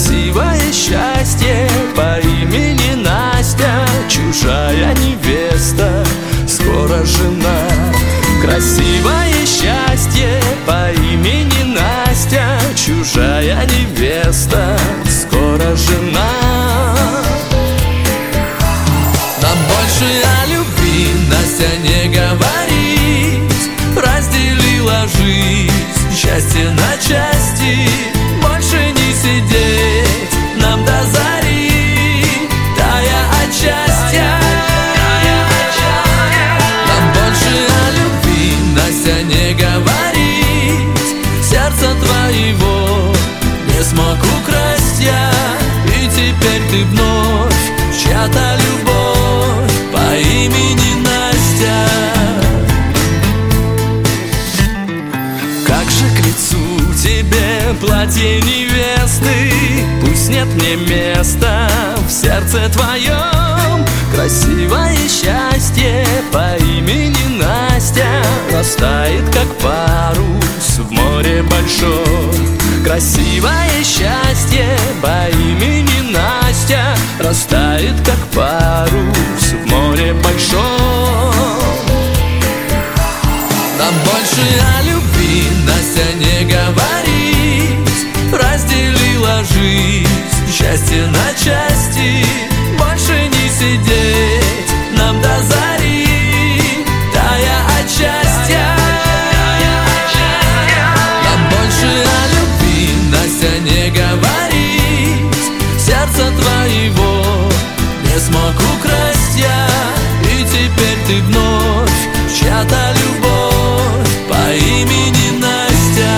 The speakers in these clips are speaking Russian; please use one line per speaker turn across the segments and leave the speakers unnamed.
красивое счастье по имени Настя, чужая невеста, скоро жена. Красивое счастье по имени Настя, чужая невеста, скоро жена. Нам больше о любви Настя не говорит, разделила жизнь, счастье на части. Больше не сидеть нам до зари, тая от счастья. Нам больше о любви Настя не говорит, сердца твоего не смог украсть я. И теперь ты вновь чья-то любовь по имени Настя. Как же к лицу тебе платье невесты, пусть нет мне места в сердце твоем. Красивое счастье по имени Настя растает, как парус в море большом. Красивое счастье по имени Настя растает, как парус в море большом. Нам больше о любви Настя не говорит, разделила жизнь, счастье на части. Больше не сидеть нам до зари, тая от счастья. Нам больше о любви Настя не говорит, сердца твоего не смог украсть я. И теперь ты вновь чья-то любовь по имени Настя.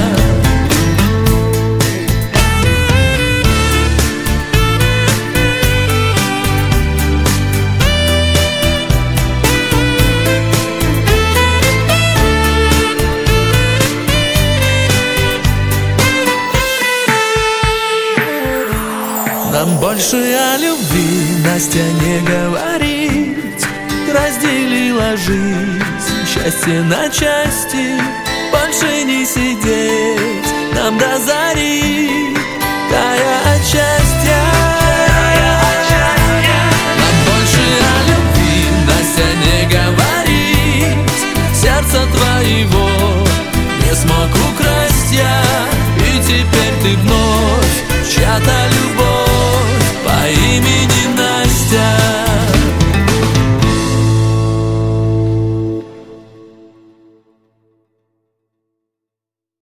Нам больше о любви Настя не говорит, разделила жизнь, счастье на части. Больше не сидеть нам до зари, тая от счастья.